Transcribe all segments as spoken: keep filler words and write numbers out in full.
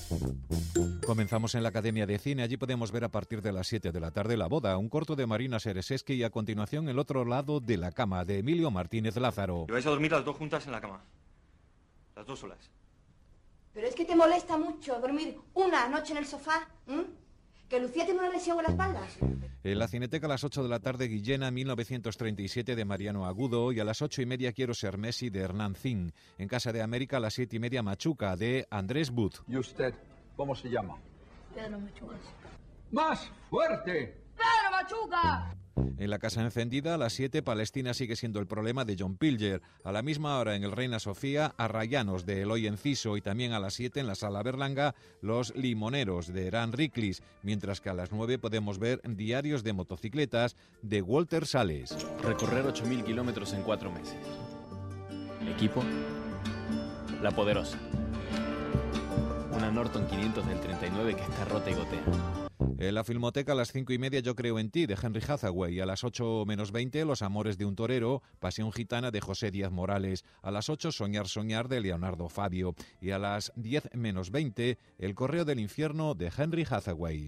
Comenzamos en la Academia de Cine. Allí podemos ver a partir de las siete de la tarde La boda, un corto de Marina Sereseski, y a continuación El otro lado de la cama, de Emilio Martínez Lázaro. Y vais a dormir las dos juntas en la cama. Las dos solas. Pero es que te molesta mucho dormir una noche en el sofá, ¿eh? Que Lucía tiene una lesión en la espalda. En la Cineteca a las ocho de la tarde, Guillena, mil novecientos treinta y siete, de Mariano Agudo, y a las ocho y media Quiero ser Messi, de Hernán Zin. En Casa de América a las siete y media Machuca, de Andrés Booth. ¿Y usted cómo se llama? Pedro Machuca. ¡Más fuerte! ¡Pedro Machuca! En La casa encendida, a las siete, Palestina sigue siendo el problema, de John Pilger. A la misma hora, en el Reina Sofía, Arrayanos, de Eloy Enciso, y también a las siete, en la Sala Berlanga, Los limoneros, de Eran Riklis, mientras que a las nueve podemos ver Diarios de motocicletas, de Walter Sales. Recorrer ocho mil kilómetros en cuatro meses. Equipo: La Poderosa. Una Norton quinientos del treinta y nueve que está rota y gotea. En la Filmoteca a las cinco y media Yo creo en ti, de Henry Hathaway. A las ocho menos veinte Los amores de un torero, Pasión gitana, de José Díaz Morales. A las ocho Soñar soñar, de Leonardo Fabio. Y a las diez menos veinte El correo del infierno, de Henry Hathaway.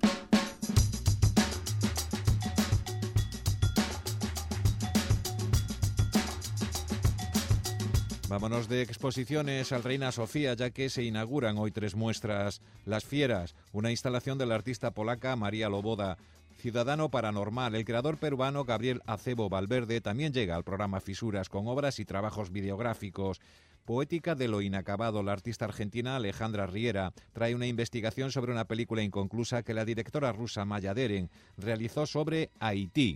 Vámonos de exposiciones al Reina Sofía, ya que se inauguran hoy tres muestras. Las Fieras, una instalación de la artista polaca María Loboda. Ciudadano paranormal, el creador peruano Gabriel Acebo Valverde también llega al programa Fisuras, con obras y trabajos videográficos. Poética de lo inacabado, la artista argentina Alejandra Riera trae una investigación sobre una película inconclusa que la directora rusa Maya Deren realizó sobre Haití.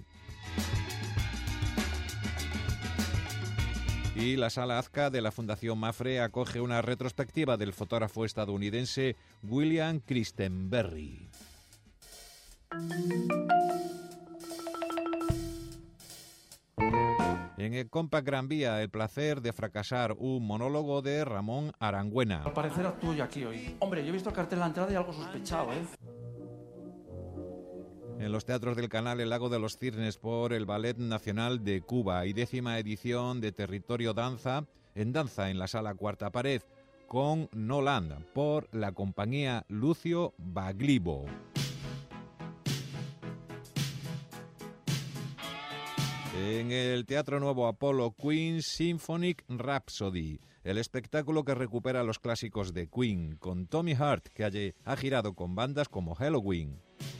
Y la Sala Azca de la Fundación Mafre acoge una retrospectiva del fotógrafo estadounidense William Christenberry. En el Compact Gran Vía, El placer de fracasar, un monólogo de Ramón Arangüena. Al parecer actúo yo aquí hoy. Hombre, yo he visto el cartel en la entrada y algo sospechado, ¿eh? En los teatros del Canal, El lago de los cisnes, por el Ballet Nacional de Cuba, y décima edición de Territorio Danza, en danza en la Sala Cuarta Pared, con Noland, por la compañía Lucio Baglivo. En el Teatro Nuevo Apolo, Queen Symphonic Rhapsody, el espectáculo que recupera los clásicos de Queen, con Tommy Hart, que ha girado con bandas como Halloween.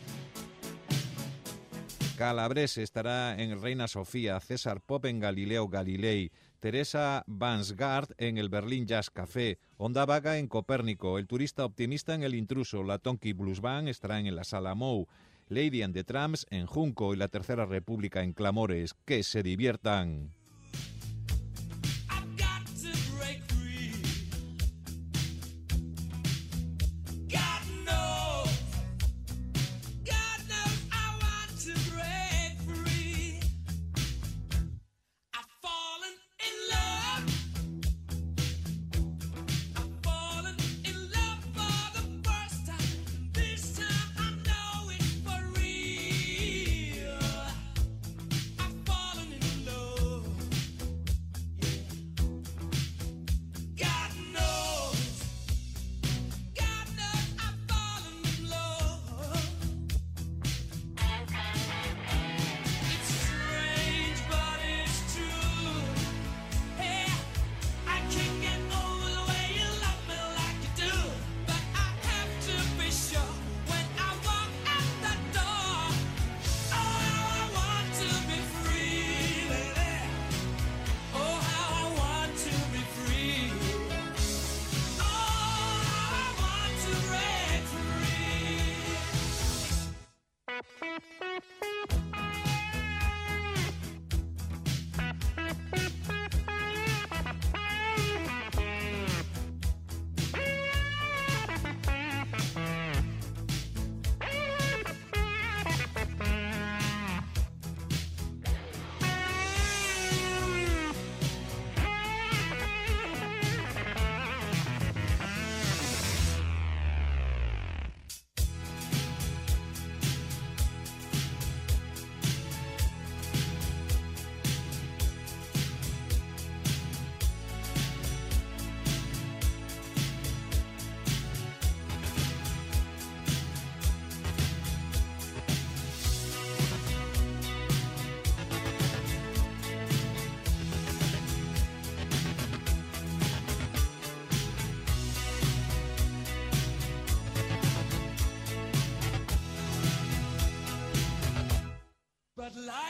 Calabrese estará en Reina Sofía, César Pop en Galileo Galilei, Teresa Vansgaard en el Berlín Jazz Café, Onda Vaga en Copérnico, El turista optimista en El intruso, la Tonky Blues Band estarán en la Sala Mou, Lady and the Tramps en Junco y la Tercera República en Clamores. ¡Que se diviertan!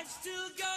still go